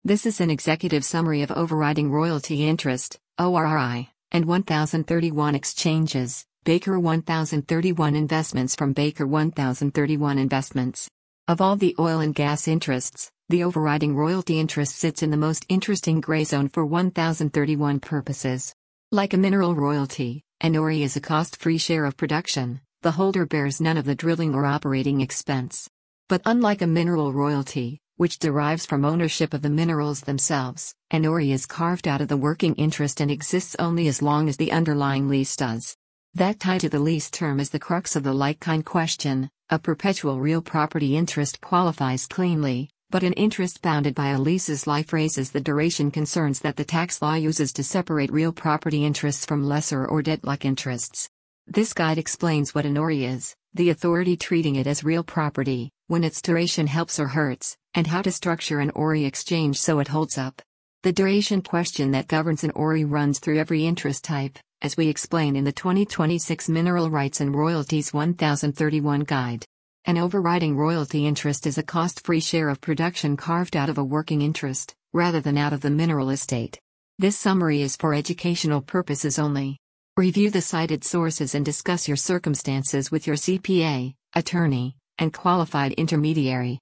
This is an executive summary of overriding royalty interest, ORI, and 1031 exchanges, Baker 1031 investments from Baker 1031 Investments. Of all the oil and gas interests, the overriding royalty interest sits in the most interesting gray zone for 1031 purposes. Like a mineral royalty, an ORI is a cost-free share of production. The holder bears none of the drilling or operating expense. But unlike a mineral royalty, which derives from ownership of the minerals themselves, an ORI is carved out of the working interest and exists only as long as the underlying lease does. That tie to the lease term is the crux of the like-kind question. A perpetual real property interest qualifies cleanly, but an interest bounded by a lease's life raises the duration concerns that the tax law uses to separate real property interests from lesser or debt-like interests. This guide explains what an ORI is, the authority treating it as real property, when its duration helps or hurts, and how to structure an ORI exchange so it holds up. The duration question that governs an ORI runs through every interest type, as we explain in the 2026 Mineral Rights and Royalties 1031 Guide. An overriding royalty interest is a cost-free share of production carved out of a working interest, rather than out of the mineral estate. This summary is for educational purposes only. Review the cited sources and discuss your circumstances with your CPA, attorney, and qualified intermediary.